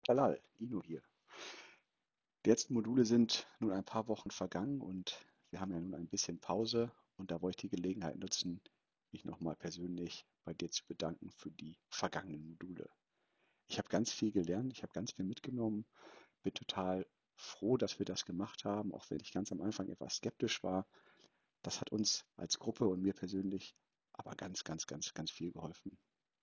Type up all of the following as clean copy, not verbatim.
Talal, Inu hier. Die letzten Module sind nun ein paar Wochen vergangen und wir haben ja nun ein bisschen Pause und da wollte ich die Gelegenheit nutzen, mich nochmal persönlich bei dir zu bedanken für die vergangenen Module. Ich habe ganz viel gelernt, ich habe ganz viel mitgenommen, bin total froh, dass wir das gemacht haben, auch wenn ich ganz am Anfang etwas skeptisch war. Das hat uns als Gruppe und mir persönlich aber ganz viel geholfen.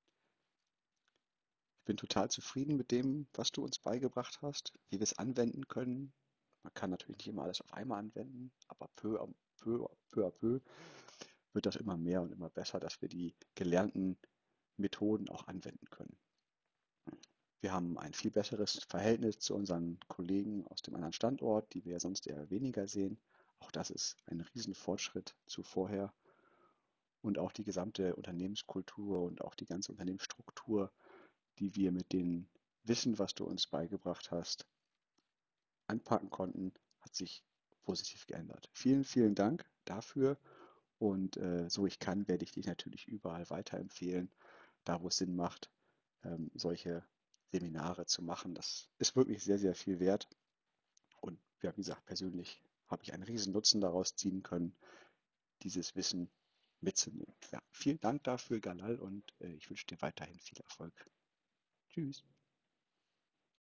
Ich bin total zufrieden mit dem, was du uns beigebracht hast, wie wir es anwenden können. Man kann natürlich nicht immer alles auf einmal anwenden, aber peu à peu wird das immer mehr und immer besser, dass wir die gelernten Methoden auch anwenden können. Wir haben ein viel besseres Verhältnis zu unseren Kollegen aus dem anderen Standort, die wir ja sonst eher weniger sehen. Auch das ist ein Riesenfortschritt zu vorher. Und auch die gesamte Unternehmenskultur und auch die ganze Unternehmensstruktur, die wir mit dem Wissen, was du uns beigebracht hast, anpacken konnten, hat sich positiv geändert. Vielen Dank dafür und so ich kann, werde ich dich natürlich überall weiterempfehlen, da wo es Sinn macht, solche Seminare zu machen. Das ist wirklich sehr viel wert und ja, wie gesagt, persönlich habe ich einen riesen Nutzen daraus ziehen können, dieses Wissen mitzunehmen. Ja, vielen Dank dafür, Galal, und ich wünsche dir weiterhin viel Erfolg. Tschüss.